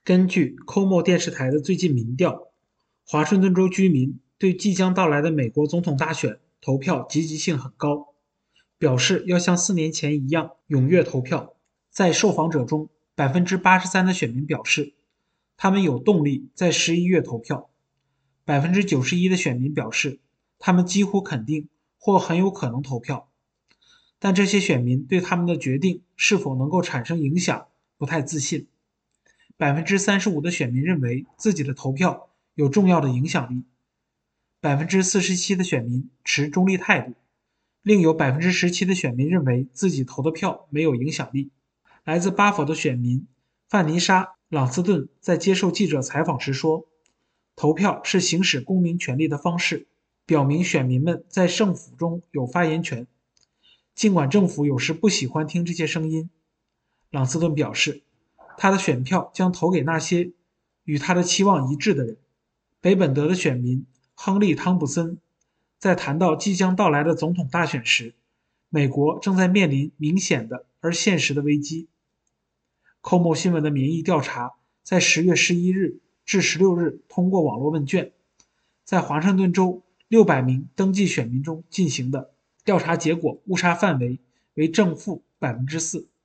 根据 KOMO 电视台的最近民调，华盛顿州居民对即将到来的美国总统大选投票积极性很高，表示要像4年前一样踊跃投票。在受访者中，83%的选民表示他们有动力在11月投票，91%的选民表示他们几乎肯定或很有可能投票。但这些选民对他们的决定是否能够产生影响不太自信。35%的选民认为自己的投票有重要的影响力，47%的选民持中立态度，另有17%的选民认为自己投的票没有影响力。来自巴佛的选民范妮莎·朗斯顿在接受记者采访时说，投票是行使公民权利的方式，表明选民们在政府中有发言权，尽管政府有时不喜欢听这些声音。朗斯顿表示，他的选票将投给那些与他的期望一致的人。北本德的选民亨利·汤普森在谈到即将到来的总统大选时，美国正在面临明显的而现实的危机。KOMO 新闻的民意调查在10月11日至16日通过网络问卷，在华盛顿州600名登记选民中进行的调查结果误差范围为正负4%。